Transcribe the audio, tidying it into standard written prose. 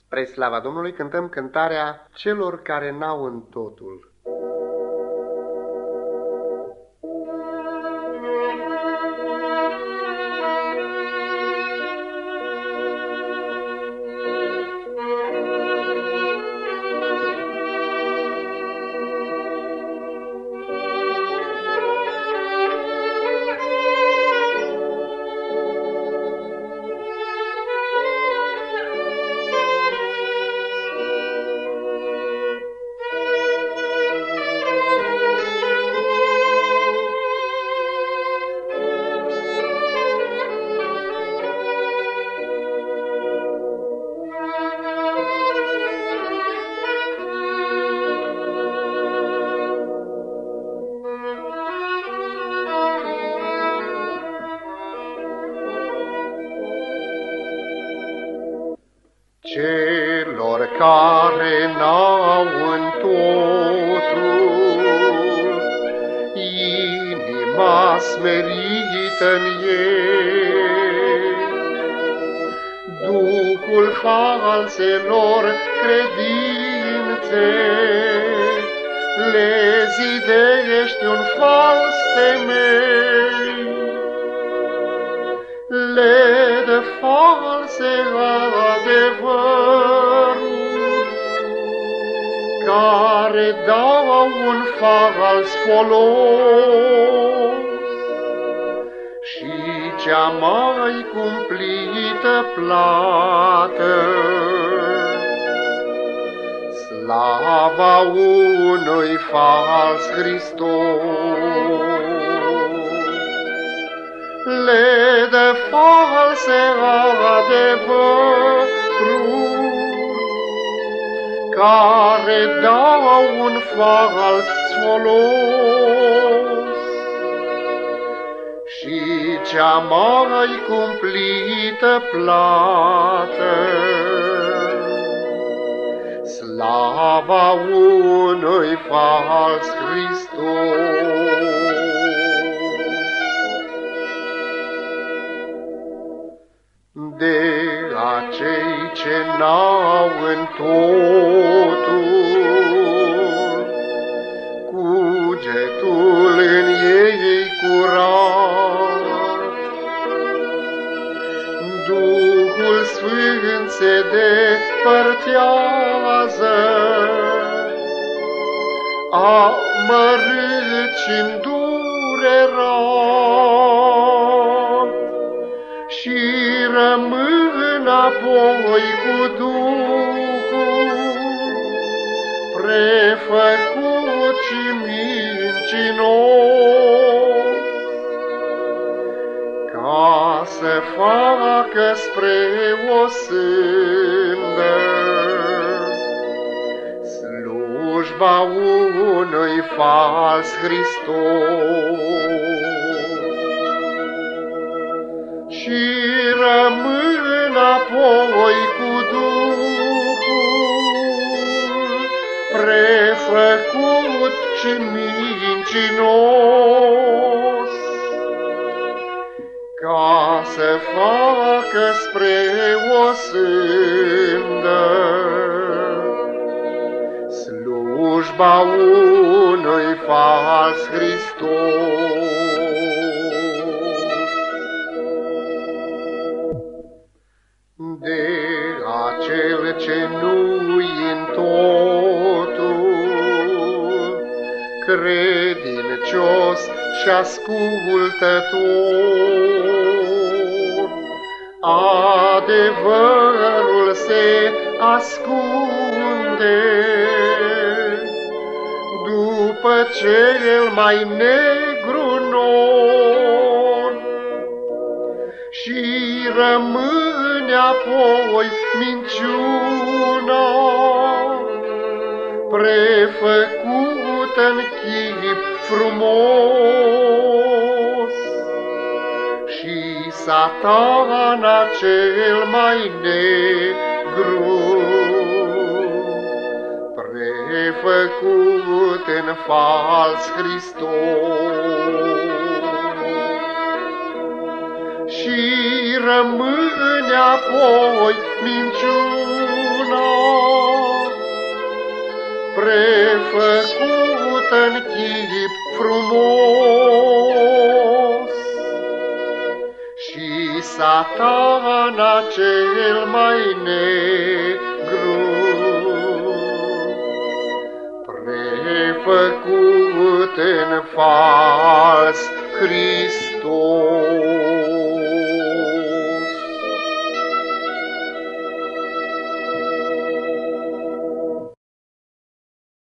Spre slava Domnului cântăm cântarea celor care n-au în totul. Celor care n-au în totul inima smerită-n ei, duhul falselor credințe le zidești un fals temei, le dă false adevăruri, care dau un fals folos și cea mai cumplită plată, slava unui fals Hristos. Le dă false adevăruri, care dau un fals folos și cea mai cumplită plată, slava unui fals Hristos. De acei ce n-au în totul cugetul în ei curat, Duhul Sfânt se depărtează, amărât și îndurerat, și rămân apoi cu Duhul prefăcut și mincinos, ca să facă spre o sândă slujba unui fals Hristos. Și rămân apoi cu Duhul prefăcut și mincinos, ca să facă spre o sândă slujba unui fals Hristos. De acel ce nu-i în totul credincios și ascultător, adevărul se ascunde după cel mai negru nor și rămâne apoi minciuna prefăcută-n chip frumos, și Satana cel mai negru prefăcut în fals Hristos. Și rămâne apoi minciuna făcut în chip frumos, și Satana cel mai negru, prefăcut în față